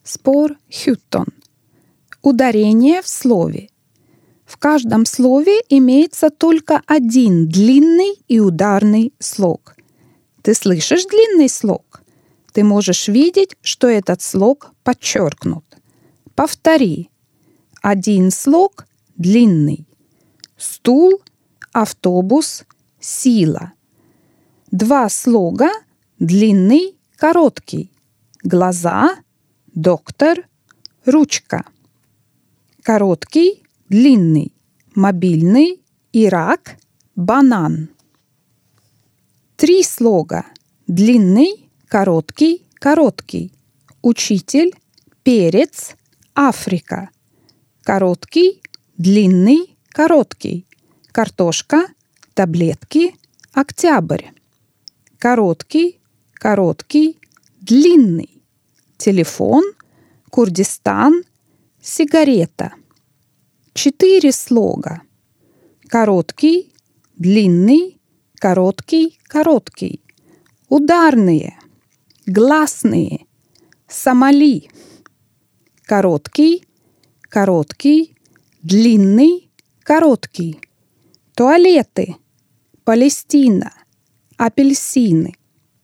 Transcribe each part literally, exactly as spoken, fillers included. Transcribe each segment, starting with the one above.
Spår sjutton. Ударение в слове. В каждом слове имеется только один длинный и ударный слог. Ты слышишь длинный слог? Ты можешь видеть, что этот слог подчеркнут. Повтори. Один слог длинный. Стул, автобус, сила. Два слога длинный, короткий. Глаза, доктор, ручка. Короткий, длинный, мобильный, Ирак, банан. Три слога. Длинный, короткий, короткий. Учитель, перец, Африка. Короткий, длинный, короткий. Картошка, таблетки, октябрь. Короткий, короткий, длинный. Телефон, Курдистан, сигарета. Четыре слога. Короткий, длинный, короткий, короткий. Ударные, гласные, Сомали. Короткий, короткий, длинный, короткий. Туалеты, Палестина, апельсины.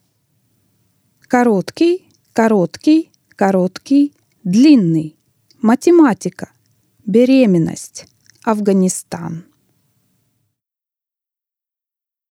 Короткий, короткий, короткий, длинный. Математика, беременность, Афганистан.